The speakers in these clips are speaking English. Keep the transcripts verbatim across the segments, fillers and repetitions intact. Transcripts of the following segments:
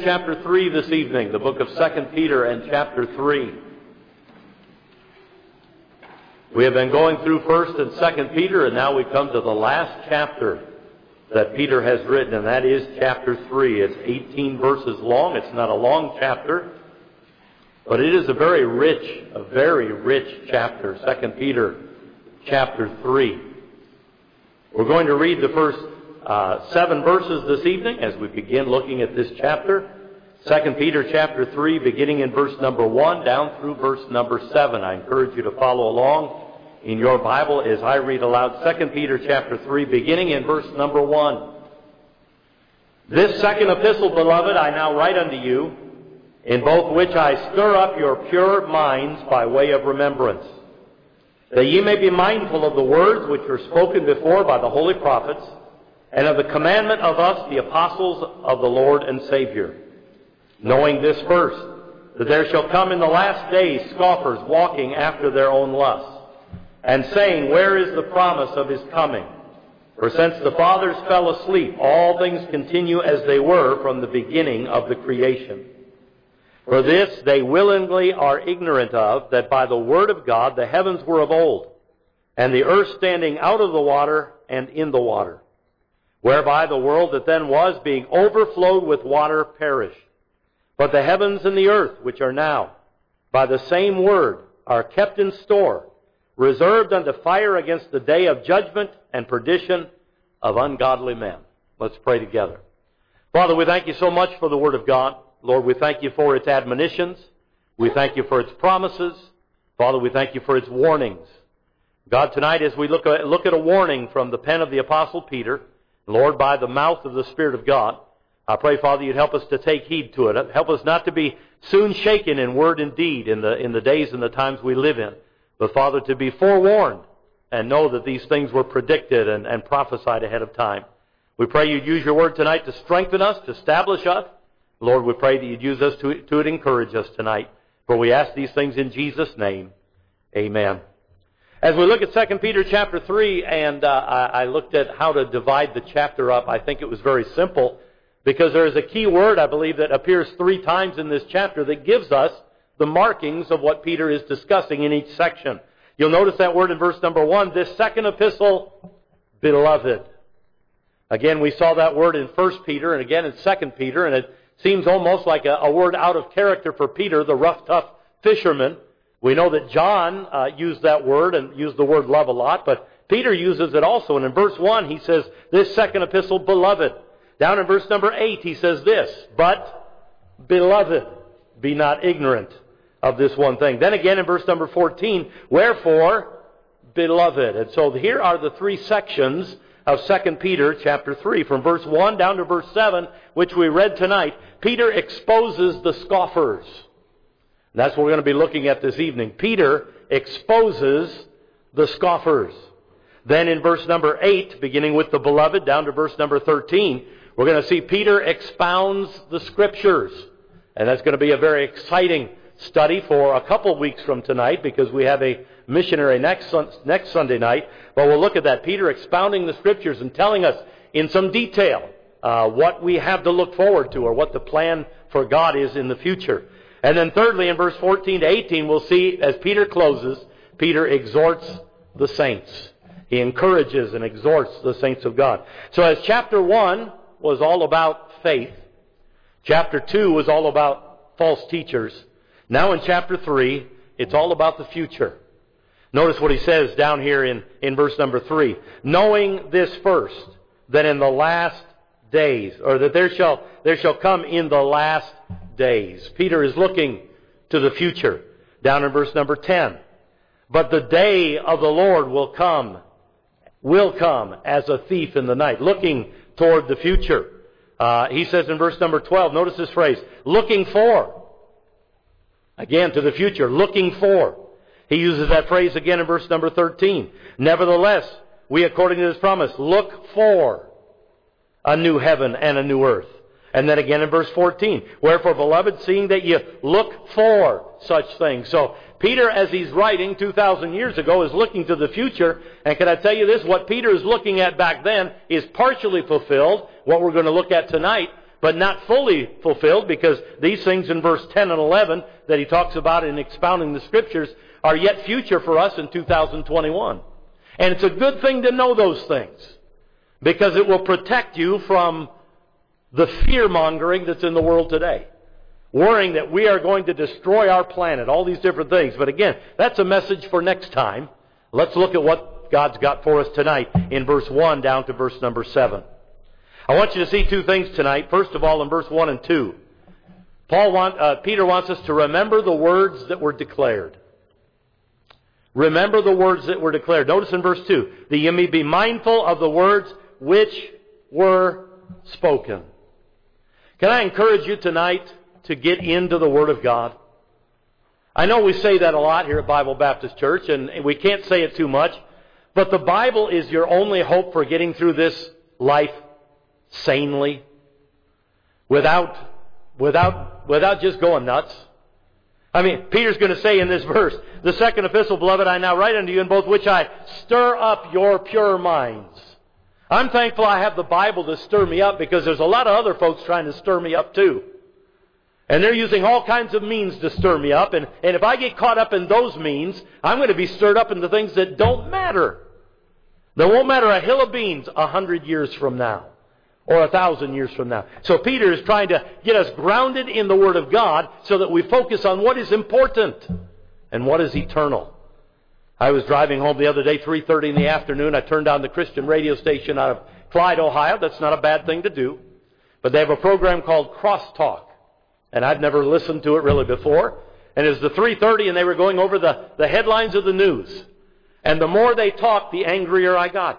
chapter three this evening, the book of Second Peter and chapter three. We have been going through First and Second Peter, and now we come to the last chapter that Peter has written, and that is chapter three. It's eighteen verses long. It's not a long chapter, but it is a very rich, a very rich chapter, Second Peter chapter three. We're going to read the first uh, seven verses this evening as we begin looking at this chapter. Second Peter chapter three, beginning in verse number one down through verse number seven. I encourage you to follow along in your Bible as I read aloud Second Peter chapter three, beginning in verse number one. This second epistle, beloved, I now write unto you, in both which I stir up your pure minds by way of remembrance, that ye may be mindful of the words which were spoken before by the holy prophets, and of the commandment of us, the apostles of the Lord and Savior, knowing this first, that there shall come in the last days scoffers walking after their own lusts, and saying, where is the promise of his coming? For since the fathers fell asleep, all things continue as they were from the beginning of the creation. For this they willingly are ignorant of, that by the word of God the heavens were of old, and the earth standing out of the water and in the water, whereby the world that then was, being overflowed with water, perished. But the heavens and the earth, which are now, by the same word, are kept in store, reserved unto fire against the day of judgment and perdition of ungodly men. Let's pray together. Father, we thank you so much for the Word of God. Lord, we thank you for its admonitions. We thank you for its promises. Father, we thank you for its warnings. God, tonight as we look at, look at a warning from the pen of the Apostle Peter, Lord, by the mouth of the Spirit of God, I pray, Father, you'd help us to take heed to it. Help us not to be soon shaken in word and deed in the, in the days and the times we live in. But, Father, to be forewarned and know that these things were predicted and, and prophesied ahead of time. We pray you'd use your word tonight to strengthen us, to establish us. Lord, we pray that you'd use us to, to encourage us tonight. For we ask these things in Jesus' name. Amen. As we look at Second Peter chapter three, and uh, I, I looked at how to divide the chapter up, I think it was very simple, because there is a key word, I believe, that appears three times in this chapter that gives us the markings of what Peter is discussing in each section. You'll notice that word in verse number one, this second epistle, beloved. Again, we saw that word in First Peter and again in Second Peter, and it seems almost like a, a word out of character for Peter, the rough, tough fisherman. We know that John uh, used that word and used the word love a lot, but Peter uses it also. And in verse one, he says, this second epistle, beloved. Down in verse number eight, he says this, but, beloved, be not ignorant of this one thing. Then again in verse number fourteen, wherefore, beloved. And so here are the three sections of Second Peter chapter three. From verse one down to verse seven, which we read tonight, Peter exposes the scoffers. And that's what we're going to be looking at this evening. Peter exposes the scoffers. Then in verse number eight, beginning with the beloved, down to verse number thirteen, we're going to see Peter expounds the Scriptures. And that's going to be a very exciting study for a couple weeks from tonight, because we have a missionary next next Sunday night. But we'll look at that. Peter expounding the Scriptures and telling us in some detail uh, what we have to look forward to, or what the plan for God is in the future. And then thirdly, in verse fourteen to eighteen, we'll see as Peter closes, Peter exhorts the saints. He encourages and exhorts the saints of God. So as chapter one was all about faith, chapter two was all about false teachers, now in chapter three, it's all about the future. Notice what he says down here in, in verse number three. Knowing this first, that in the last days, or that there shall, there shall come in the last days. Peter is looking to the future. Down in verse number ten. But the day of the Lord will come, will come as a thief in the night. Looking toward the future. Uh, he says in verse number twelve, notice this phrase, looking for. Again, to the future, looking for. He uses that phrase again in verse number thirteen. Nevertheless, we, according to His promise, look for a new heaven and a new earth. And then again in verse fourteen, wherefore, beloved, seeing that you look for such things. So, Peter, as he's writing two thousand years ago, is looking to the future. And can I tell you this? What Peter is looking at back then is partially fulfilled, what we're going to look at tonight. but not fully fulfilled, because these things in verse ten and eleven that he talks about in expounding the Scriptures are yet future for us in two thousand twenty-one. And it's a good thing to know those things, because it will protect you from the fear-mongering that's in the world today. Worrying that we are going to destroy our planet, all these different things. But again, that's a message for next time. Let's look at what God's got for us tonight in verse one down to verse number seven. I want you to see two things tonight. First of all, in verse one and two. Paul want, uh, Peter wants us to remember the words that were declared. Remember the words that were declared. Notice in verse two, that you may be mindful of the words which were spoken. Can I encourage you tonight to get into the Word of God? I know we say that a lot here at Bible Baptist Church, and we can't say it too much, but the Bible is your only hope for getting through this life sanely, without, without, without just going nuts. I mean, Peter's going to say in this verse, the second epistle, beloved, I now write unto you, in both which I stir up your pure minds. I'm thankful I have the Bible to stir me up, because there's a lot of other folks trying to stir me up too. And they're using all kinds of means to stir me up. And, and if I get caught up in those means, I'm going to be stirred up into things that don't matter. That won't matter a hill of beans a hundred years from now. Or a thousand years from now. So Peter is trying to get us grounded in the Word of God so that we focus on what is important and what is eternal. I was driving home the other day, three thirty in the afternoon. I turned on the Christian radio station out of Clyde, Ohio. That's not a bad thing to do. But they have a program called Crosstalk. And I'd never listened to it really before. And it was the three thirty, and they were going over the, the headlines of the news. And the more they talked, the angrier I got.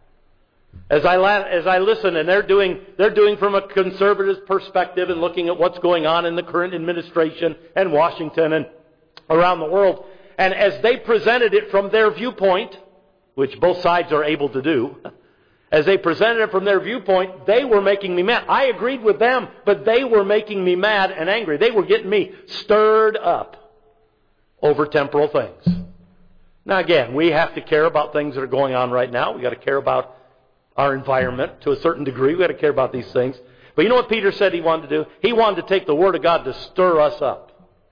As I as I listen, and they're doing they're doing from a conservative perspective and looking at what's going on in the current administration and Washington and around the world. And as they presented it from their viewpoint, which both sides are able to do, as they presented it from their viewpoint, they were making me mad. I agreed with them, but they were making me mad and angry. They were getting me stirred up over temporal things. Now again, we have to care about things that are going on right now. We've got to care about our environment to a certain degree. We've got to care about these things. But you know what Peter said he wanted to do? He wanted to take the Word of God to stir us up.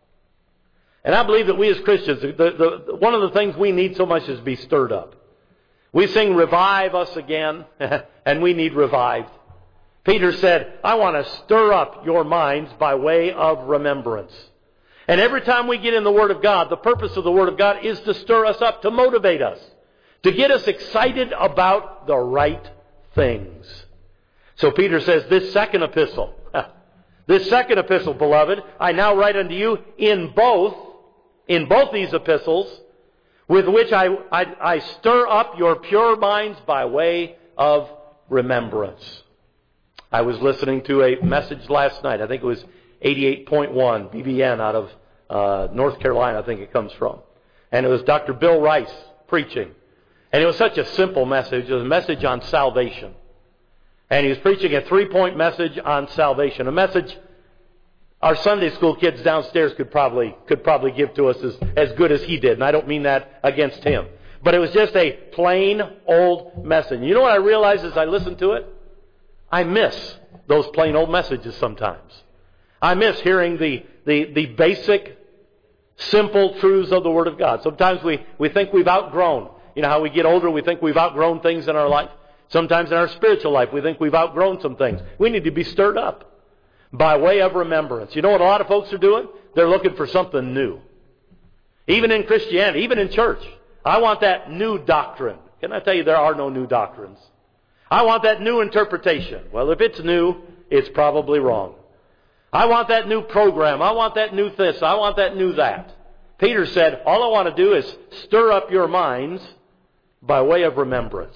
And I believe that we as Christians, the, the, one of the things we need so much is to be stirred up. We sing, revive us again, and we need revived. Peter said, I want to stir up your minds by way of remembrance. And every time we get in the Word of God, the purpose of the Word of God is to stir us up, to motivate us, to get us excited about the right things. So Peter says, this second epistle, this second epistle, beloved, I now write unto you in both, in both these epistles, with which I, I, I stir up your pure minds by way of remembrance. I was listening to a message last night. I think it was eighty-eight point one, B B N out of uh, North Carolina, I think it comes from. And it was Doctor Bill Rice preaching. And it was such a simple message. It was a message on salvation. And he was preaching a three-point message on salvation. A message our Sunday school kids downstairs could probably could probably give to us as, as good as he did. And I don't mean that against him. But it was just a plain old message. You know what I realized as I listened to it? I miss those plain old messages sometimes. I miss hearing the, the, the basic, simple truths of the Word of God. Sometimes we, we think we've outgrown. You know how we get older, we think we've outgrown things in our life. Sometimes in our spiritual life, we think we've outgrown some things. We need to be stirred up by way of remembrance. You know what a lot of folks are doing? They're looking for something new. Even in Christianity, even in church. I want that new doctrine. Can I tell you there are no new doctrines? I want that new interpretation. Well, if it's new, it's probably wrong. I want that new program. I want that new this. I want that new that. Peter said, all I want to do is stir up your minds by way of remembrance.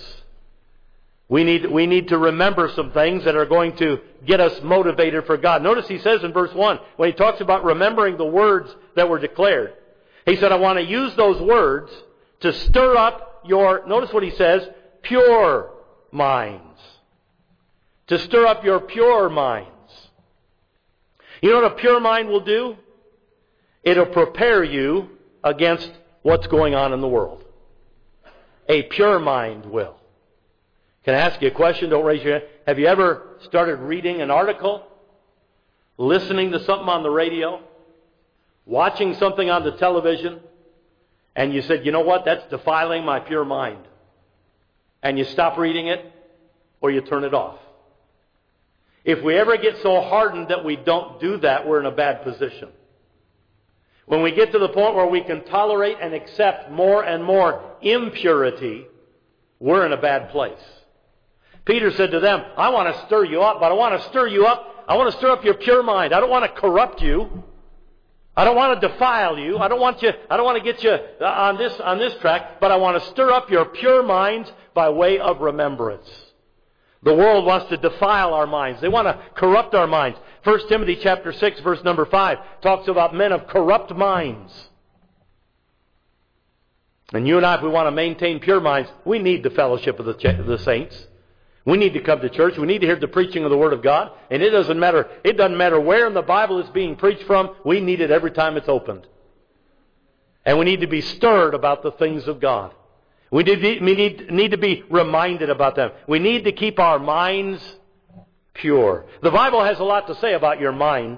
We need, we need to remember some things that are going to get us motivated for God. Notice he says in verse one, when he talks about remembering the words that were declared, he said, I want to use those words to stir up your, notice what he says, pure minds. To stir up your pure minds. You know what a pure mind will do? It'll prepare you against what's going on in the world. A pure mind will. Can I ask you a question? Don't raise your hand. Have you ever started reading an article listening to something on the radio, watching something on the television, and you said, you know what, that's defiling my pure mind. And you stop reading it, or you turn it off. If we ever get so hardened that we don't do that, we're in a bad position. When we get to the point where we can tolerate and accept more and more impurity, we're in a bad place. Peter said to them, I want to stir you up, but I want to stir you up. I want to stir up your pure mind. I don't want to corrupt you. I don't want to defile you. I don't want you, I don't want to get you on this, on this track, but I want to stir up your pure minds by way of remembrance. The world wants to defile our minds. They want to corrupt our minds. First Timothy chapter six, verse number five, talks about men of corrupt minds. And you and I, if we want to maintain pure minds, we need the fellowship of the, the saints. We need to come to church. We need to hear the preaching of the Word of God. And it doesn't matter, it doesn't matter where in the Bible it's being preached from. We need it every time it's opened. And we need to be stirred about the things of God. We need, we need, need to be reminded about them. We need to keep our minds pure. The Bible has a lot to say about your mind.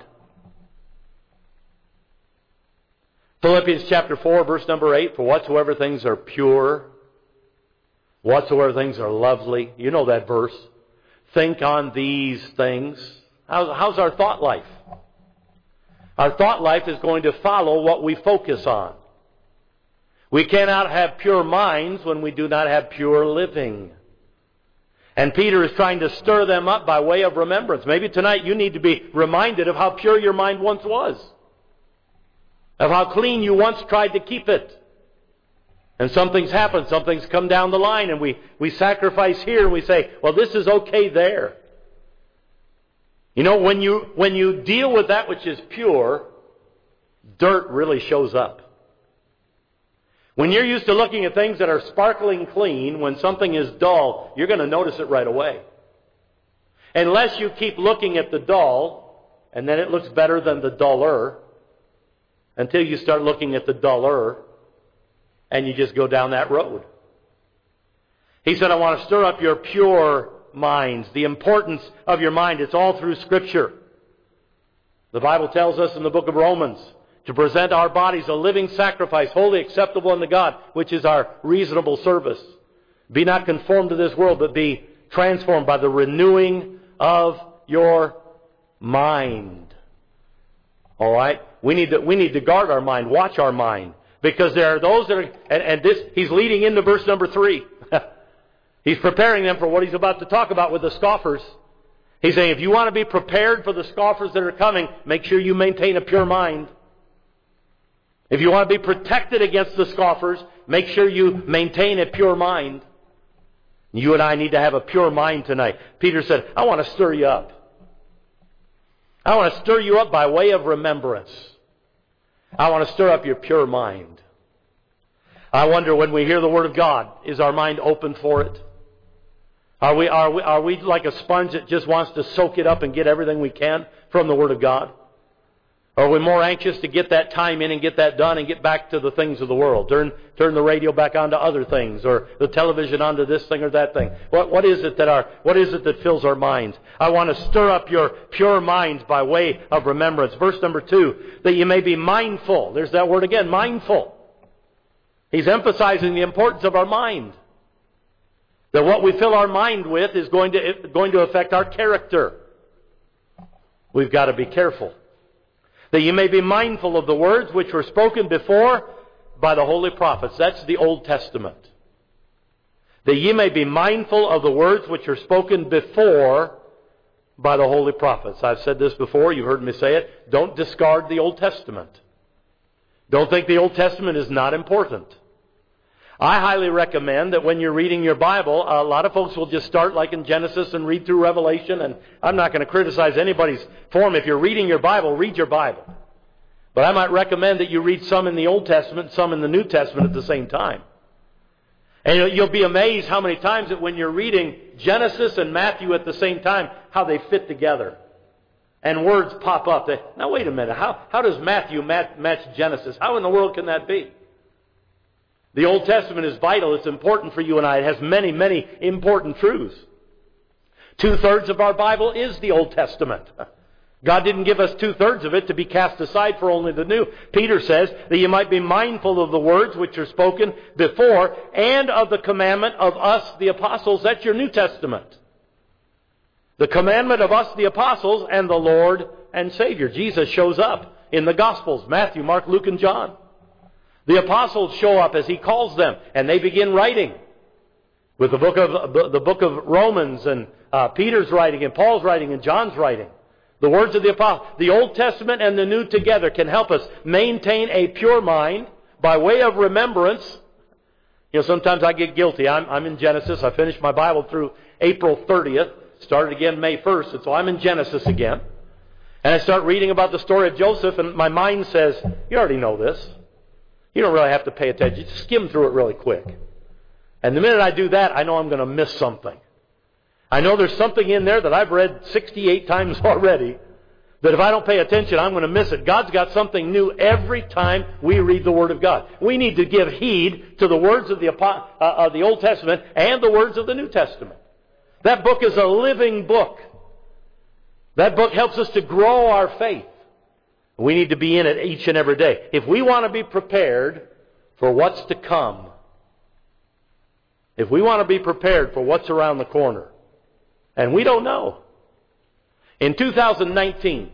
Philippians chapter four, verse number eight, for whatsoever things are pure, whatsoever things are lovely. You know that verse. Think on these things. How's, how's our thought life? Our thought life is going to follow what we focus on. We cannot have pure minds when we do not have pure living. And Peter is trying to stir them up by way of remembrance. Maybe tonight you need to be reminded of how pure your mind once was. Of how clean you once tried to keep it. And something's happened, something's come down the line, and we, we sacrifice here and we say, well, this is okay there. You know, when you, when you deal with that which is pure, dirt really shows up. When you're used to looking at things that are sparkling clean, when something is dull, you're going to notice it right away. Unless you keep looking at the dull, and then it looks better than the duller, until you start looking at the duller, and you just go down that road. He said, I want to stir up your pure minds. The importance of your mind, it's all through Scripture. The Bible tells us in the book of Romans to present our bodies a living sacrifice, wholly acceptable unto God, which is our reasonable service. Be not conformed to this world, but be transformed by the renewing of your mind. All right? We need to, we need to guard our mind, watch our mind. Because there are those that are, and, and this, he's leading into verse number three. He's preparing them for what he's about to talk about with the scoffers. He's saying, if you want to be prepared for the scoffers that are coming, make sure you maintain a pure mind. If you want to be protected against the scoffers, make sure you maintain a pure mind. You and I need to have a pure mind tonight. Peter said, I want to stir you up. I want to stir you up by way of remembrance. I want to stir up your pure mind. I wonder when we hear the Word of God, is our mind open for it? Are we, are we, are we like a sponge that just wants to soak it up and get everything we can from the Word of God? Or are we more anxious to get that time in and get that done and get back to the things of the world? Turn, turn the radio back onto other things, or the television onto this thing or that thing. What, what is it that our, what is it that fills our minds? I want to stir up your pure minds by way of remembrance. Verse number two, that you may be mindful. There's that word again, mindful. He's emphasizing the importance of our mind. That what we fill our mind with is going to, going to affect our character. We've got to be careful. That you may be mindful of the words which were spoken before by the holy prophets. That's the Old Testament. That ye may be mindful of the words which are spoken before by the holy prophets. I've said this before, you've heard me say it. Don't discard the Old Testament. Don't think the Old Testament is not important. I highly recommend that when you're reading your Bible, a lot of folks will just start like in Genesis and read through Revelation, and I'm not going to criticize anybody's form. If you're reading your Bible, read your Bible. But I might recommend that you read some in the Old Testament, some in the New Testament at the same time. And you'll be amazed how many times that when you're reading Genesis and Matthew at the same time, how they fit together. And words pop up. They, now wait a minute, how, how does Matthew match, match Genesis? How in the world can that be? The Old Testament is vital. It's important for you and I. It has many, many important truths. Two-thirds of our Bible is the Old Testament. God didn't give us two-thirds of it to be cast aside for only the new. Peter says that you might be mindful of the words which are spoken before and of the commandment of us, the apostles. That's your New Testament. The commandment of us, the apostles, and the Lord and Savior. Jesus shows up in the Gospels, Matthew, Mark, Luke, and John. The apostles show up as He calls them, and they begin writing. With the book of the book of Romans, and uh, Peter's writing, and Paul's writing, and John's writing. The words of the Apostle, the Old Testament and the New together can help us maintain a pure mind by way of remembrance. You know, sometimes I get guilty. I'm, I'm in Genesis. I finished my Bible through April thirtieth. Started again May first. And so I'm in Genesis again. And I start reading about the story of Joseph, and my mind says, you already know this. You don't really have to pay attention. Just skim through it really quick. And the minute I do that, I know I'm going to miss something. I know there's something in there that I've read sixty-eight times already, that if I don't pay attention, I'm going to miss it. God's got something new every time we read the Word of God. We need to give heed to the words of the, uh, of the Old Testament and the words of the New Testament. That book is a living book. That book helps us to grow our faith. We need to be in it each and every day. If we want to be prepared for what's to come, if we want to be prepared for what's around the corner, and we don't know. In two thousand nineteen,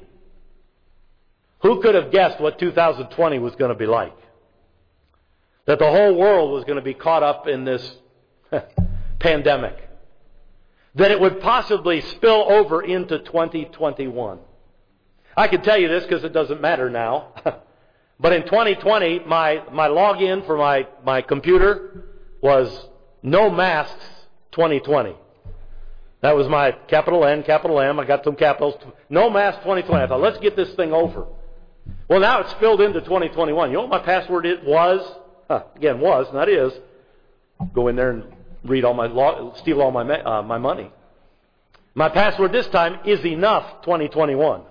who could have guessed what two thousand twenty was going to be like? That the whole world was going to be caught up in this pandemic. That it would possibly spill over into twenty twenty-one. I can tell you this because it doesn't matter now. But in twenty twenty, my, my login for my, my computer was no masks twenty twenty. That was my capital N, capital M. I got some capitals. No mask twenty twenty. I thought, let's get this thing over. Well, now it's spilled into twenty twenty-one. You know what my password it was? Huh, again, was, not is. Go in there and read all my law, steal all my uh, my money. My password this time is enough twenty twenty-one.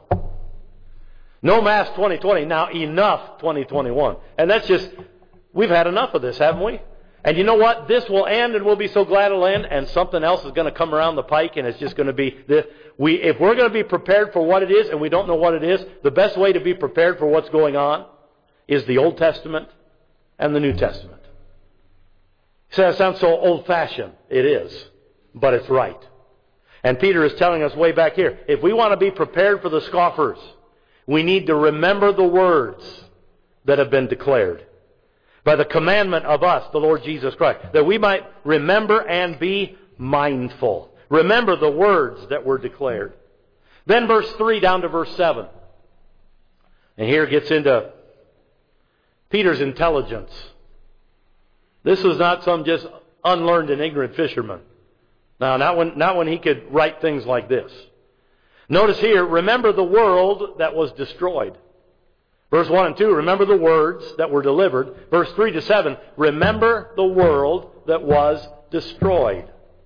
No mask twenty twenty. Now enough twenty twenty-one. And that's just, we've had enough of this, haven't we? And you know what? This will end, and we'll be so glad it'll end, and something else is going to come around the pike, and it's just going to be this. We, if we're going to be prepared for what it is, and we don't know what it is, the best way to be prepared for what's going on is the Old Testament and the New Testament. You say, that sounds so old-fashioned. It is, but it's right. And Peter is telling us way back here, if we want to be prepared for the scoffers, we need to remember the words that have been declared by the commandment of us, the Lord Jesus Christ, that we might remember and be mindful. Remember the words that were declared. Then verse three down to verse seven. And here it gets into Peter's intelligence. This was not some just unlearned and ignorant fisherman. Now, not when, not when he could write things like this. Notice here, remember the world that was destroyed. Verse one and two, remember the words that were delivered. Verse three to seven, remember the world that was destroyed.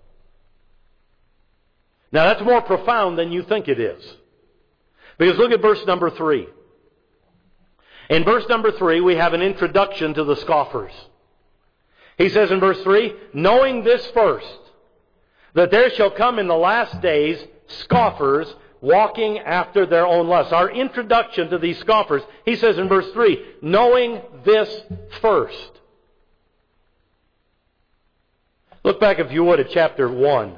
Now that's more profound than you think it is. Because look at verse number three. In verse number three, we have an introduction to the scoffers. He says in verse three, knowing this first, that there shall come in the last days scoffers walking after their own lusts. Our introduction to these scoffers, he says in verse three, knowing this first. Look back, if you would, at chapter one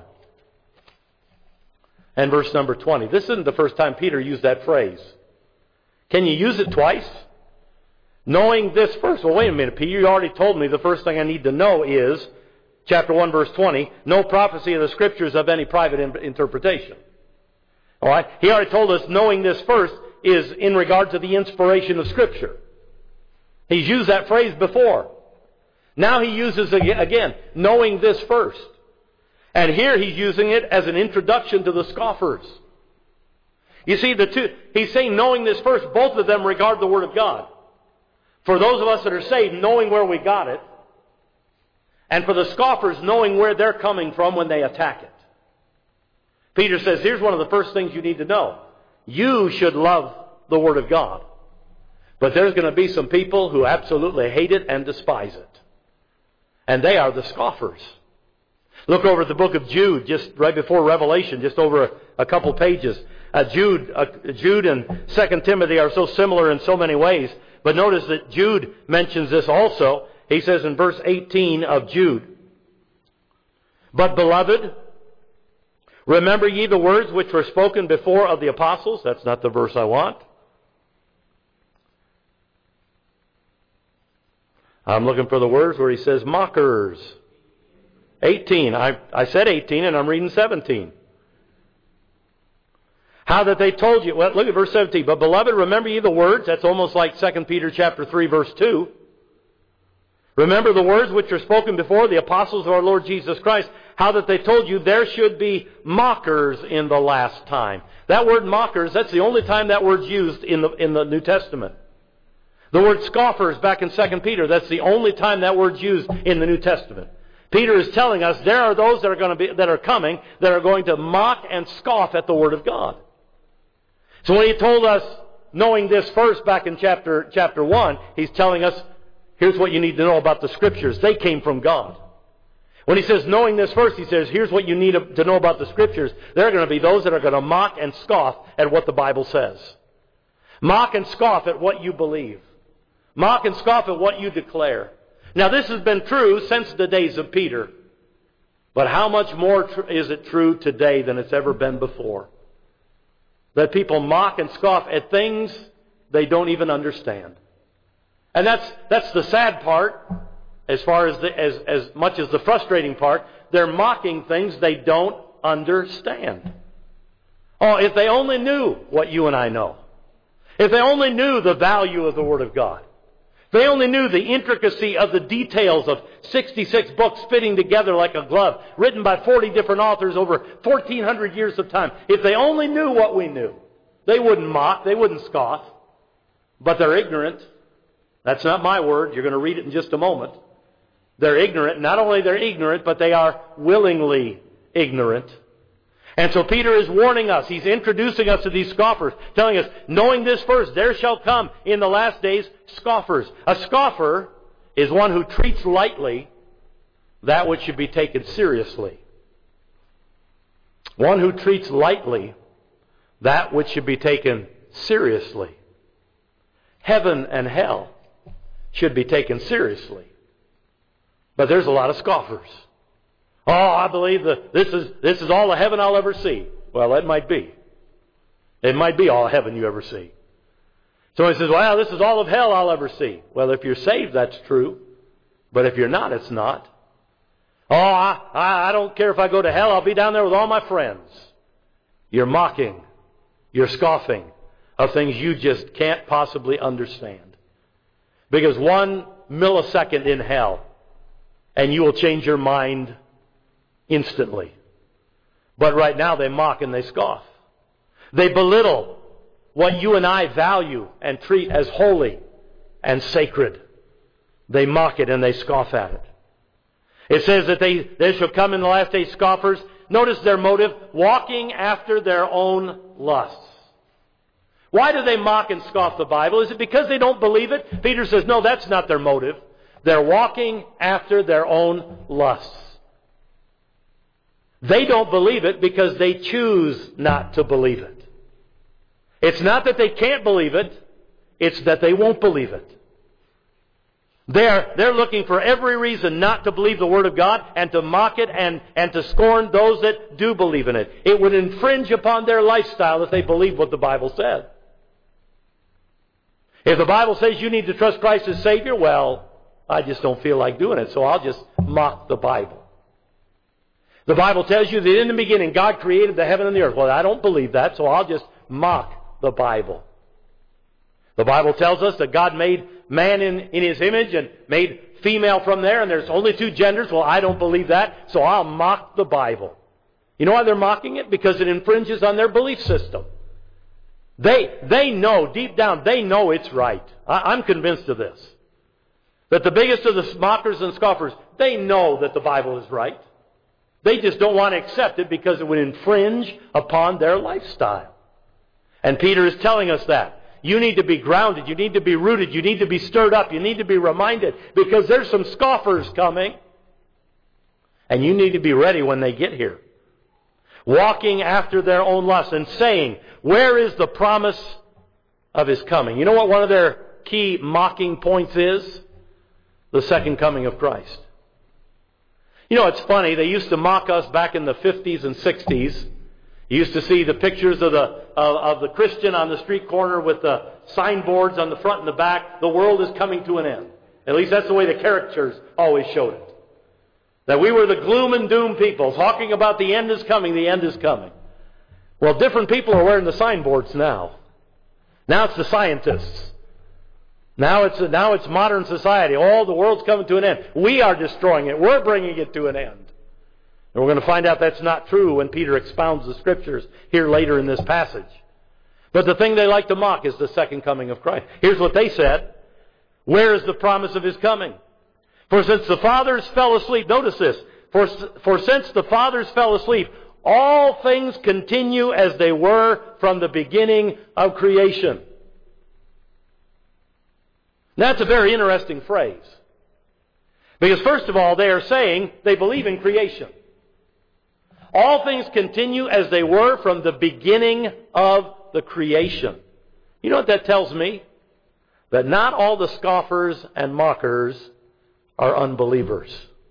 and verse number twenty. This isn't the first time Peter used that phrase. Can you use it twice? Knowing this first. Well, wait a minute, Peter. You already told me the first thing I need to know is, chapter one, verse twenty, no prophecy of the Scriptures of any private interpretation. All right? He already told us knowing this first is in regard to the inspiration of Scripture. He's used that phrase before. Now he uses it again, knowing this first. And here he's using it as an introduction to the scoffers. You see, the two, he's saying knowing this first, both of them regard the Word of God. For those of us that are saved, knowing where we got it. And for the scoffers, knowing where they're coming from when they attack it. Peter says, here's one of the first things you need to know. You should love the Word of God. But there's going to be some people who absolutely hate it and despise it. And they are the scoffers. Look over at the book of Jude, just right before Revelation, just over a, a couple pages. Uh, Jude, uh, Jude and Second Timothy are so similar in so many ways. But notice that Jude mentions this also. He says in verse eighteen of Jude, "But beloved, remember ye the words which were spoken before of the apostles." That's not the verse I want. I'm looking for the words where he says mockers. eighteen. I, I said eighteen and I'm reading seventeen. How that they told you. Well, look at verse seventeen. "But beloved, remember ye the words." That's almost like Second Peter chapter three, verse two. "Remember the words which were spoken before the apostles of our Lord Jesus Christ, how that they told you there should be mockers in the last time." That word mockers, that's the only time that word's used in the, in the New Testament. The word scoffers back in Second Peter, that's the only time that word's used in the New Testament. Peter is telling us there are those that are going to be, that are coming, that are going to mock and scoff at the Word of God. So when he told us, knowing this first back in chapter, chapter one, he's telling us, here's what you need to know about the Scriptures. They came from God. When he says knowing this first, he says, here's what you need to know about the Scriptures. There are going to be those that are going to mock and scoff at what the Bible says. Mock and scoff at what you believe. Mock and scoff at what you declare. Now this has been true since the days of Peter. But how much more tr- is it true today than it's ever been before? That people mock and scoff at things they don't even understand. And that's that's the sad part, as far as, the, as, as much as the frustrating part. They're mocking things they don't understand. Oh, if they only knew what you and I know. If they only knew the value of the Word of God. If they only knew the intricacy of the details of sixty-six books fitting together like a glove, written by forty different authors over fourteen hundred years of time. If they only knew what we knew, they wouldn't mock, they wouldn't scoff. But they're ignorant. That's not my word. You're going to read it in just a moment. They're ignorant. Not only they're ignorant, but they are willingly ignorant. And so Peter is warning us. He's introducing us to these scoffers, telling us, knowing this first, there shall come in the last days scoffers. A scoffer is one who treats lightly that which should be taken seriously. One who treats lightly that which should be taken seriously. Heaven and hell should be taken seriously. But there's a lot of scoffers. Oh, I believe that this is this is all the heaven I'll ever see. Well, it might be. It might be all heaven you ever see. Somebody says, well, this is all of hell I'll ever see. Well, if you're saved, that's true. But if you're not, it's not. Oh, I, I, I don't care if I go to hell. I'll be down there with all my friends. You're mocking. You're scoffing of things you just can't possibly understand. Because one millisecond in hell, and you will change your mind instantly. But right now they mock and they scoff. They belittle what you and I value and treat as holy and sacred. They mock it and they scoff at it. It says that they there shall come in the last days scoffers. Notice their motive, walking after their own lusts. Why do they mock and scoff the Bible? Is it because they don't believe it? Peter says, no, that's not their motive. They're walking after their own lusts. They don't believe it because they choose not to believe it. It's not that they can't believe it, it's that they won't believe it. They're, they're looking for every reason not to believe the Word of God and to mock it and, and to scorn those that do believe in it. It would infringe upon their lifestyle if they believed what the Bible said. If the Bible says you need to trust Christ as Savior, well, I just don't feel like doing it, so I'll just mock the Bible. The Bible tells you that in the beginning God created the heaven and the earth. Well, I don't believe that, so I'll just mock the Bible. The Bible tells us that God made man in, in His image and made female from there, and there's only two genders. Well, I don't believe that, so I'll mock the Bible. You know why they're mocking it? Because it infringes on their belief system. They, they know, deep down, they know it's right. I, I'm convinced of this. That the biggest of the mockers and scoffers, they know that the Bible is right. They just don't want to accept it because it would infringe upon their lifestyle. And Peter is telling us that. You need to be grounded. You need to be rooted. You need to be stirred up. You need to be reminded because there's some scoffers coming. And you need to be ready when they get here. walking after their own lusts, and saying, where is the promise of His coming? You know what one of their key mocking points is? The second coming of Christ. You know, it's funny, they used to mock us back in the fifties and sixties. You used to see the pictures of the of, of the Christian on the street corner with the signboards on the front and the back. The world is coming to an end. At least that's the way the caricatures always showed it. That we were the gloom and doom people, talking about the end is coming, the end is coming. Well, different people are wearing the signboards now. Now it's the scientists. Now it's now it's modern society. All the world's coming to an end. We are destroying it. We're bringing it to an end. And we're going to find out that's not true when Peter expounds the Scriptures here later in this passage. But the thing they like to mock is the second coming of Christ. Here's what they said. Where is the promise of His coming? For since the fathers fell asleep, notice this, for, for since the fathers fell asleep, all things continue as they were from the beginning of creation. That's a very interesting phrase. Because first of all, they are saying they believe in creation. All things continue as they were from the beginning of the creation. You know what that tells me? That not all the scoffers and mockers are unbelievers.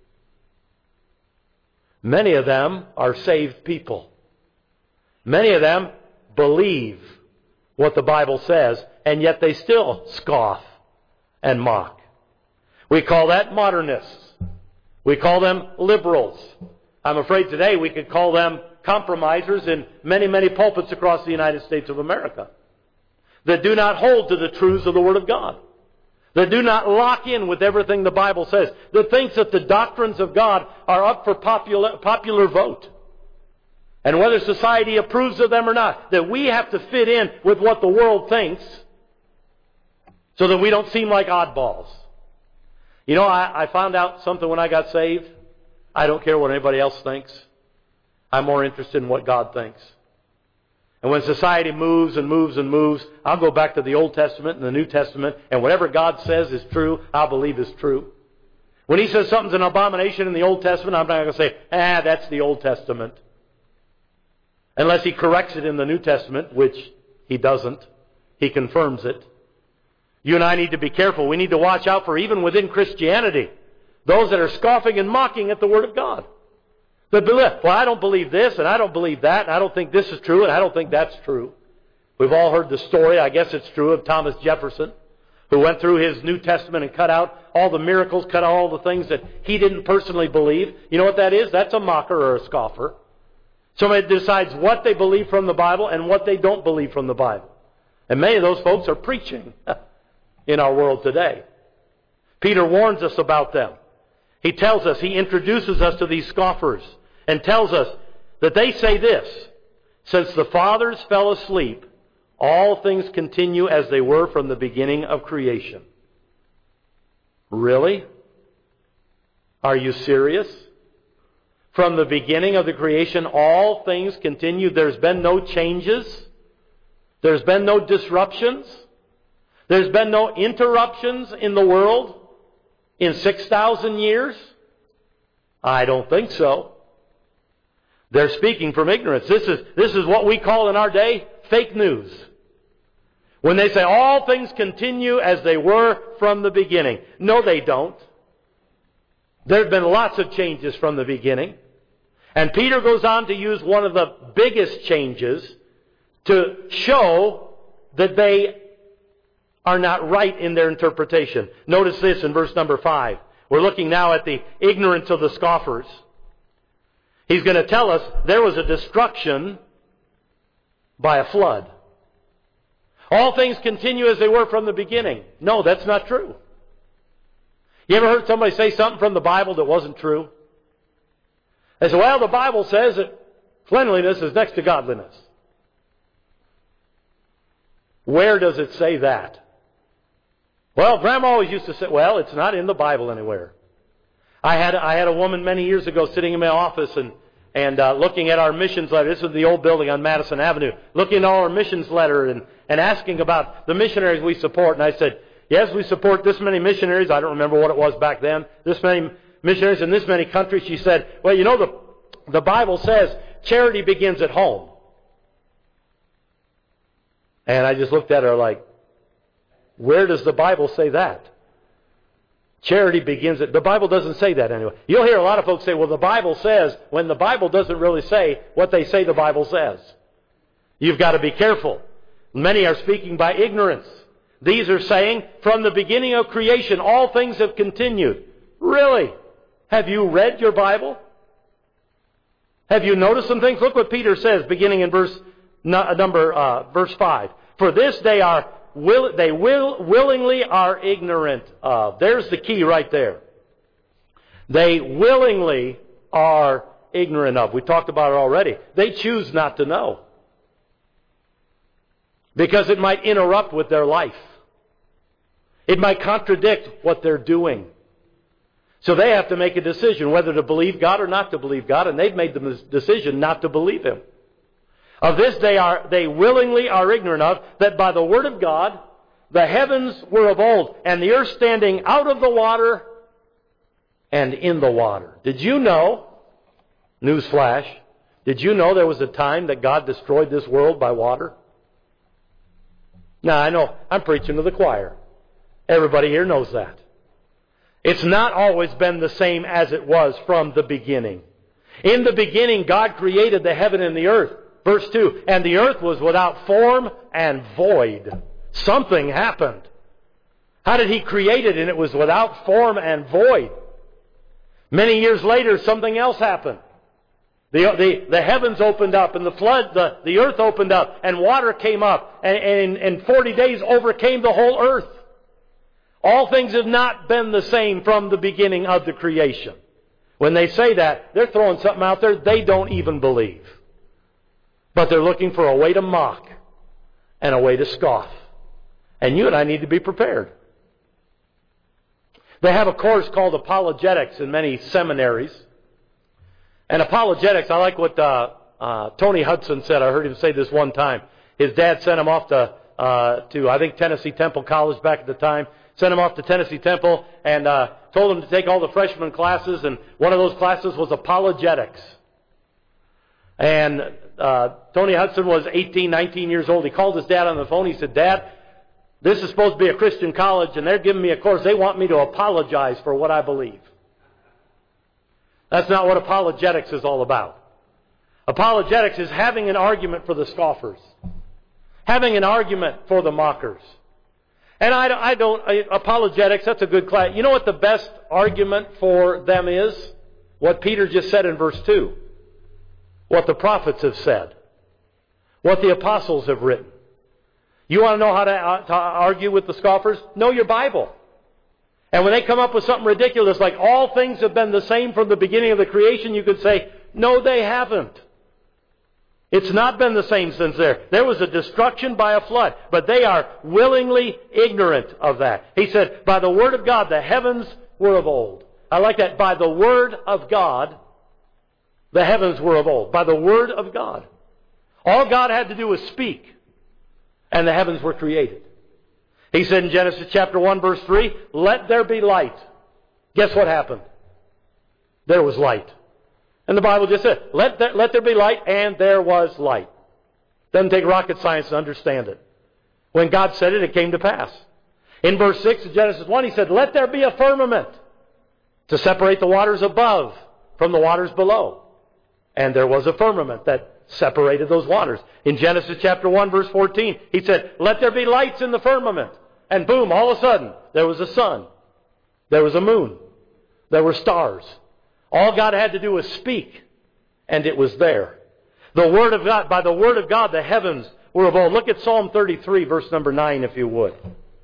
Many of them are saved people. Many of them believe what the Bible says, and yet they still scoff and mock. We call that modernists. We call them liberals. I'm afraid today we could call them compromisers in many, many pulpits across the United States of America that do not hold to the truths of the Word of God, that do not lock in with everything the Bible says, that thinks that the doctrines of God are up for popular, popular vote. And whether society approves of them or not, that we have to fit in with what the world thinks so that we don't seem like oddballs. You know, I, I found out something when I got saved. I don't care what anybody else thinks. I'm more interested in what God thinks. And when society moves and moves and moves, I'll go back to the Old Testament and the New Testament, and whatever God says is true, I'll believe is true. When He says something's an abomination in the Old Testament, I'm not going to say, ah, that's the Old Testament. Unless He corrects it in the New Testament, which He doesn't. He confirms it. You and I need to be careful. We need to watch out for, even within Christianity, those that are scoffing and mocking at the Word of God. That believe, well, I don't believe this, and I don't believe that, and I don't think this is true, and I don't think that's true. We've all heard the story, I guess it's true, of Thomas Jefferson, who went through his New Testament and cut out all the miracles, cut out all the things that he didn't personally believe. You know what that is? That's a mocker or a scoffer. Somebody decides what they believe from the Bible and what they don't believe from the Bible. And many of those folks are preaching in our world today. Peter warns us about them. He tells us, he introduces us to these scoffers and tells us that they say this: since the fathers fell asleep, all things continue as they were from the beginning of creation. Really? Are you serious? From the beginning of the creation, all things continue. There's been no changes. There's been no disruptions. There's been no interruptions in the world in six thousand years? I don't think so. They're speaking from ignorance. This is, this is what we call in our day fake news. When they say all things continue as they were from the beginning. No, they don't. There have been lots of changes from the beginning. And Peter goes on to use one of the biggest changes to show that they are not right in their interpretation. Notice this in verse number five. We're looking now at the ignorance of the scoffers. He's going to tell us there was a destruction by a flood. All things continue as they were from the beginning. No, that's not true. You ever heard somebody say something from the Bible that wasn't true? They say, well, the Bible says that cleanliness is next to godliness. Where does it say that? Well, Grandma always used to say, well, it's not in the Bible anywhere. I had I had a woman many years ago sitting in my office and and uh, looking at our missions letter. This is the old building on Madison Avenue. Looking at our missions letter and, and asking about the missionaries we support. And I said, yes, we support this many missionaries. I don't remember what it was back then. This many missionaries in this many countries. She said, well, you know, the, the Bible says charity begins at home. And I just looked at her like, where does the Bible say that? Charity begins at... The Bible doesn't say that anyway. You'll hear a lot of folks say, well, the Bible says, when the Bible doesn't really say what they say the Bible says. You've got to be careful. Many are speaking by ignorance. These are saying, from the beginning of creation, all things have continued. Really? Have you read your Bible? Have you noticed some things? Look what Peter says, beginning in verse number uh, verse five. For this they are will they will willingly are ignorant of. There's the key right there. They willingly are ignorant of. We talked about it already. They choose not to know. Because it might interrupt with their life. It might contradict what they're doing. So they have to make a decision whether to believe God or not to believe God, and they've made the decision not to believe Him. Of this they are they willingly are ignorant of, that by the word of God the heavens were of old, and the earth standing out of the water and in the water. Did you know, newsflash, did you know there was a time that God destroyed this world by water? Now, I know I'm preaching to the choir. Everybody here knows that. It's not always been the same as it was from the beginning. In the beginning, God created the heaven and the earth. Verse two, and the earth was without form and void. Something happened. How did He create it and it was without form and void? Many years later, something else happened. The, the, the heavens opened up and the flood, the, the earth opened up and water came up and, and in forty days overcame the whole earth. All things have not been the same from the beginning of the creation. When they say that, they're throwing something out there they don't even believe. But they're looking for a way to mock and a way to scoff. And you and I need to be prepared. They have a course called apologetics in many seminaries. And apologetics, I like what uh, uh, Tony Hudson said. I heard him say this one time. His dad sent him off to, uh, to I think, Tennessee Temple College back at the time. Sent him off to Tennessee Temple and uh, told him to take all the freshman classes. And one of those classes was apologetics. And uh, Tony Hudson was eighteen, nineteen years old. He called his dad on the phone. He said, Dad, this is supposed to be a Christian college, and they're giving me a course. They want me to apologize for what I believe. That's not what apologetics is all about. Apologetics is having an argument for the scoffers. Having an argument for the mockers. And I, I don't, I, apologetics, that's a good class. You know what the best argument for them is? What Peter just said in verse two. What the prophets have said. What the apostles have written. You want to know how to, uh, to argue with the scoffers? Know your Bible. And when they come up with something ridiculous like all things have been the same from the beginning of the creation, you could say, no, they haven't. It's not been the same since there. There was a destruction by a flood, but they are willingly ignorant of that. He said, by the word of God, the heavens were of old. I like that. By the word of God, the heavens were of old. By the word of God. All God had to do was speak, and the heavens were created. He said in Genesis chapter one, verse three, let there be light. Guess what happened? There was light. And the Bible just said, let there, let there be light, and there was light. Doesn't take rocket science to understand it. When God said it, it came to pass. In verse six of Genesis one, He said, let there be a firmament to separate the waters above from the waters below. And there was a firmament that separated those waters. In Genesis chapter one, verse fourteen, He said, let there be lights in the firmament. And boom, all of a sudden, there was a sun. There was a moon. There were stars. All God had to do was speak, and it was there. The Word of God, by the Word of God, the heavens were of old. Look at Psalm thirty-three, verse number nine, if you would.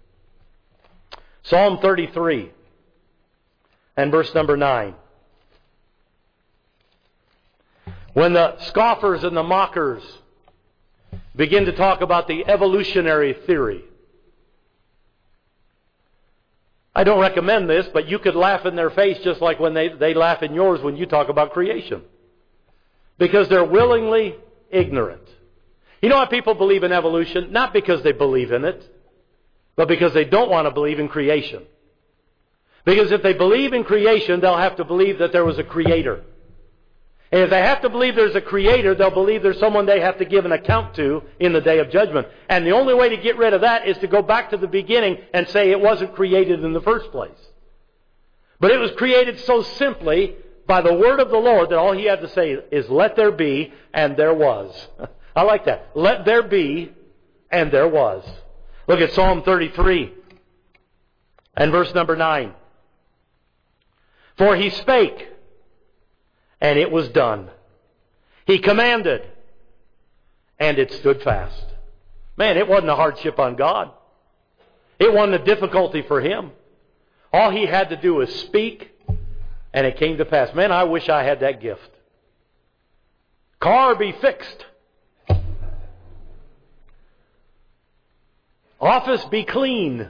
Psalm thirty-three, and verse number nine. When the scoffers and the mockers begin to talk about the evolutionary theory, I don't recommend this, but you could laugh in their face just like when they, they laugh in yours when you talk about creation. Because they're willingly ignorant. You know why people believe in evolution? Not because they believe in it, but because they don't want to believe in creation. Because if they believe in creation, they'll have to believe that there was a creator. And if they have to believe there's a creator, they'll believe there's someone they have to give an account to in the day of judgment. And the only way to get rid of that is to go back to the beginning and say it wasn't created in the first place. But it was created so simply by the word of the Lord that all he had to say is, let there be, and there was. I like that. Let there be, and there was. Look at Psalm thirty-three and verse number nine. For he spake, and it was done. He commanded, and it stood fast. Man, it wasn't a hardship on God. It wasn't a difficulty for him. All he had to do was speak, and it came to pass. Man, I wish I had that gift. Car be fixed. Office be clean.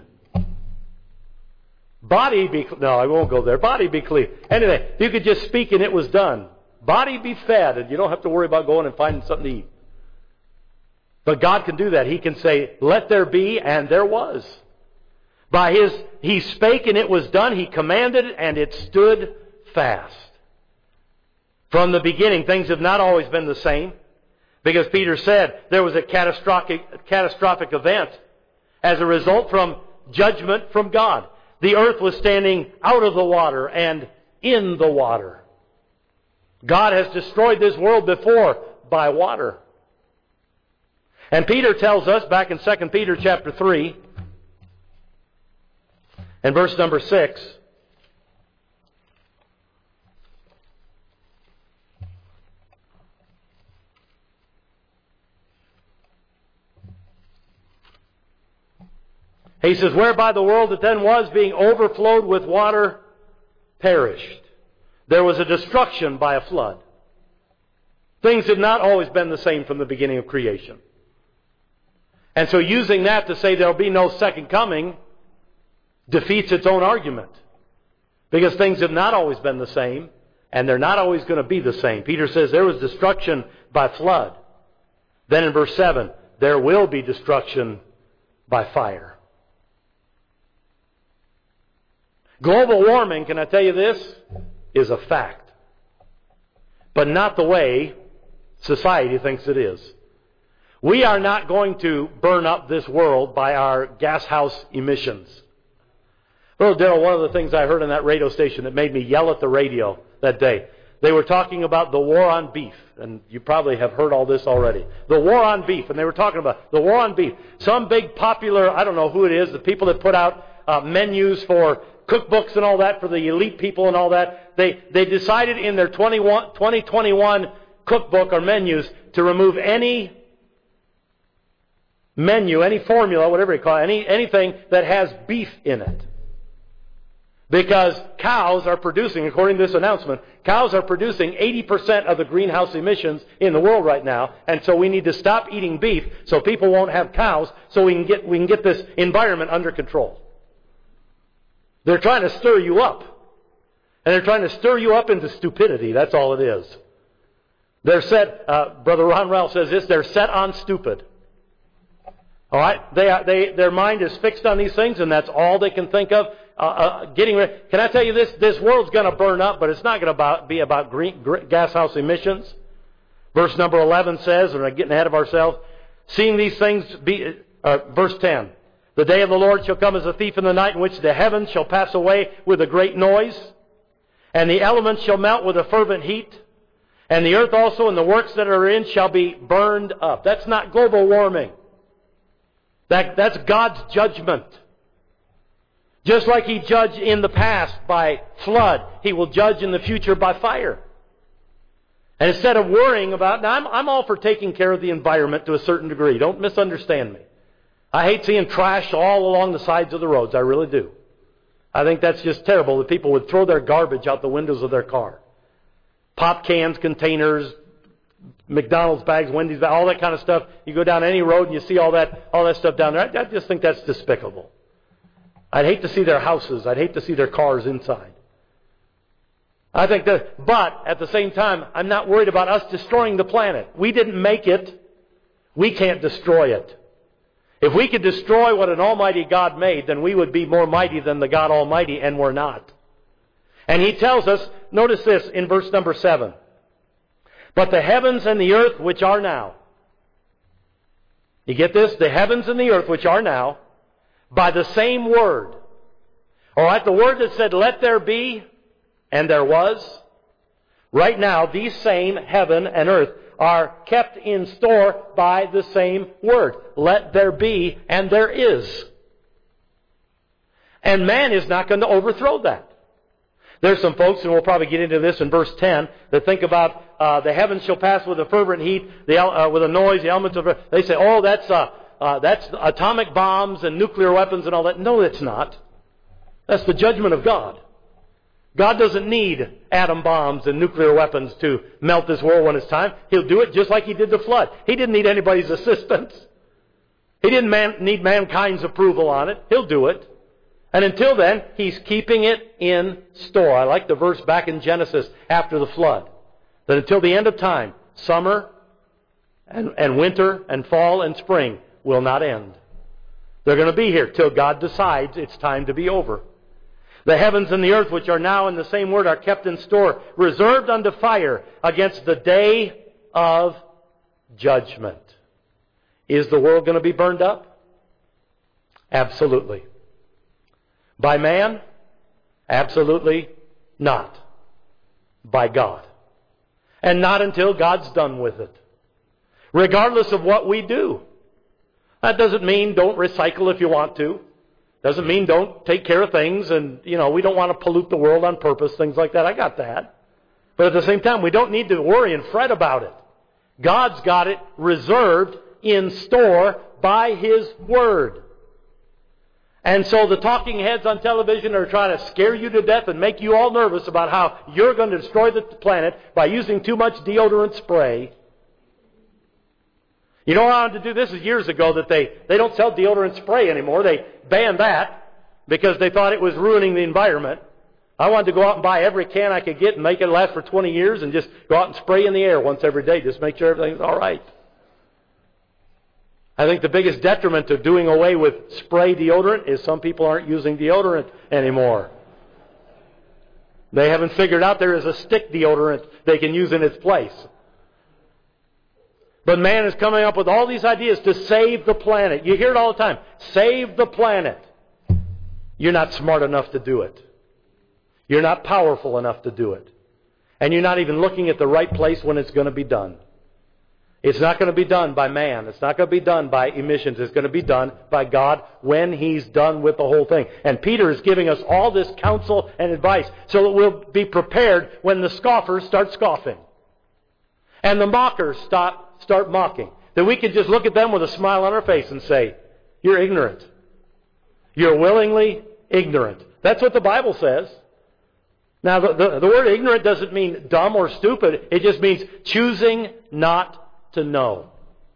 Body be... No, I won't go there. Body be clean. Anyway, you could just speak and it was done. Body be fed, and you don't have to worry about going and finding something to eat. But God can do that. He can say, let there be, and there was. By His, He spake and it was done. He commanded and it stood fast. From the beginning, things have not always been the same. Because Peter said there was a catastrophic, catastrophic event as a result from judgment from God. The earth was standing out of the water and in the water. God has destroyed this world before by water. And Peter tells us back in Second Peter chapter three and verse number six, he says, whereby the world that then was, being overflowed with water, perished. There was a destruction by a flood. Things have not always been the same from the beginning of creation. And so using that to say there'll be no second coming defeats its own argument. Because things have not always been the same, and they're not always going to be the same. Peter says there was destruction by flood. Then in verse seven, there will be destruction by fire. Global warming, can I tell you this, is a fact. But not the way society thinks it is. We are not going to burn up this world by our gas house emissions. Well, Darrell, one of the things I heard on that radio station that made me yell at the radio that day, they were talking about the war on beef. And you probably have heard all this already. The war on beef. And they were talking about the war on beef. Some big popular, I don't know who it is, the people that put out uh, menus for cookbooks and all that for the elite people and all that. They they decided in their twenty twenty-one cookbook or menus to remove any menu, any formula, whatever you call it, any, anything that has beef in it. Because cows are producing, according to this announcement, cows are producing eighty percent of the greenhouse emissions in the world right now. And so we need to stop eating beef so people won't have cows so we can get, we can get this environment under control. They're trying to stir you up. And they're trying to stir you up into stupidity. That's all it is. They're set, uh, Brother Ron Ralph says this, they're set on stupid. All right? They, are, they, their mind is fixed on these things, and that's all they can think of. Uh, uh, getting rid. Can I tell you this? This world's going to burn up, but it's not going to be about green, green, gas house emissions. Verse number eleven says, and we're getting ahead of ourselves, seeing these things be, uh, verse ten, the day of the Lord shall come as a thief in the night, in which the heavens shall pass away with a great noise, and the elements shall melt with a fervent heat, and the earth also and the works that are in shall be burned up. That's not global warming. That, that's God's judgment. Just like He judged in the past by flood, He will judge in the future by fire. And instead of worrying about... Now, I'm, I'm all for taking care of the environment to a certain degree. Don't misunderstand me. I hate seeing trash all along the sides of the roads. I really do. I think that's just terrible that people would throw their garbage out the windows of their car. Pop cans, containers, McDonald's bags, Wendy's bags, all that kind of stuff. You go down any road and you see all that, all that stuff down there. I, I just think that's despicable. I'd hate to see their houses. I'd hate to see their cars inside. I think that, but at the same time, I'm not worried about us destroying the planet. We didn't make it. We can't destroy it. If we could destroy what an almighty God made, then we would be more mighty than the God Almighty, and we're not. And He tells us, notice this in verse number seven. But the heavens and the earth which are now. You get this? The heavens and the earth which are now, by the same word. All right, the word that said, let there be, and there was. Right now, these same heaven and earth are kept in store by the same word. Let there be, and there is. And man is not going to overthrow that. There's some folks, and we'll probably get into this in verse ten, that think about uh, the heavens shall pass with a fervent heat, the, uh, with a noise, the elements of... They say, oh, that's uh, uh, that's atomic bombs and nuclear weapons and all that. No, it's not. That's the judgment of God. God doesn't need atom bombs and nuclear weapons to melt this world when it's time. He'll do it just like He did the flood. He didn't need anybody's assistance. He didn't man- need mankind's approval on it. He'll do it. And until then, He's keeping it in store. I like the verse back in Genesis after the flood. That until the end of time, summer and, and winter and fall and spring will not end. They're going to be here till God decides it's time to be over. The heavens and the earth, which are now in the same word, are kept in store, reserved unto fire against the day of judgment. Is the world going to be burned up? Absolutely. By man? Absolutely not. By God. And not until God's done with it. Regardless of what we do. That doesn't mean don't recycle if you want to. Doesn't mean don't take care of things and, you know, we don't want to pollute the world on purpose, things like that. I got that. But at the same time, we don't need to worry and fret about it. God's got it reserved in store by His Word. And so the talking heads on television are trying to scare you to death and make you all nervous about how you're going to destroy the planet by using too much deodorant spray. You know how to do this? Is years ago that they, they don't sell deodorant spray anymore. They banned that because they thought it was ruining the environment. I wanted to go out and buy every can I could get and make it last for twenty years and just go out and spray in the air once every day. Just make sure everything's all right. I think the biggest detriment of doing away with spray deodorant is some people aren't using deodorant anymore. They haven't figured out there is a stick deodorant they can use in its place. But man is coming up with all these ideas to save the planet. You hear it all the time. Save the planet. You're not smart enough to do it. You're not powerful enough to do it. And you're not even looking at the right place when it's going to be done. It's not going to be done by man. It's not going to be done by emissions. It's going to be done by God when He's done with the whole thing. And Peter is giving us all this counsel and advice so that we'll be prepared when the scoffers start scoffing. And the mockers stop Start mocking. That we can just look at them with a smile on our face and say, you're ignorant. You're willingly ignorant. That's what the Bible says. Now, the, the, the word ignorant doesn't mean dumb or stupid. It just means choosing not to know.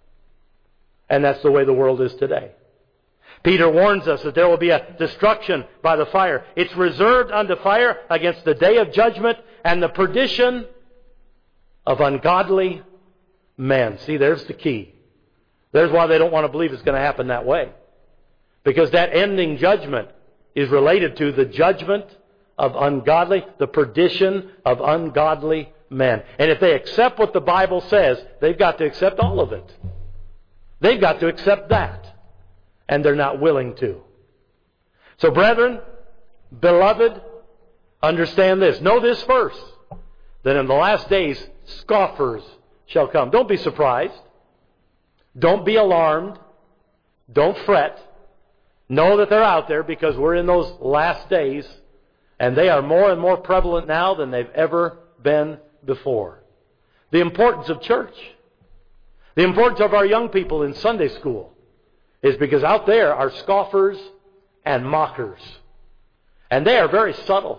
And that's the way the world is today. Peter warns us that there will be a destruction by the fire. It's reserved unto fire against the day of judgment and the perdition of ungodly men. See, there's the key. There's why they don't want to believe it's going to happen that way. Because that ending judgment is related to the judgment of ungodly, the perdition of ungodly men. And if they accept what the Bible says, they've got to accept all of it. They've got to accept that. And they're not willing to. So brethren, beloved, understand this. Know this first. That in the last days, scoffers shall come. Don't be surprised. Don't be alarmed. Don't fret. Know that they're out there because we're in those last days and they are more and more prevalent now than they've ever been before. The importance of church, the importance of our young people in Sunday school is because out there are scoffers and mockers. And they are very subtle.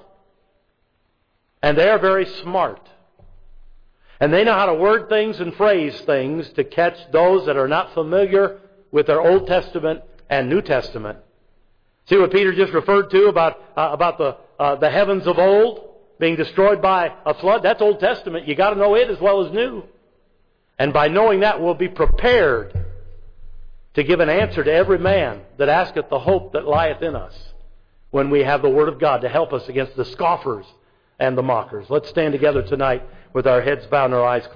And they are very smart. And they know how to word things and phrase things to catch those that are not familiar with their Old Testament and New Testament. See what Peter just referred to about uh, about the uh, the heavens of old being destroyed by a flood? That's Old Testament. You got to know it as well as New. And by knowing that, we'll be prepared to give an answer to every man that asketh the hope that lieth in us when we have the Word of God to help us against the scoffers and the mockers. Let's stand together tonight with our heads bowed and our eyes closed.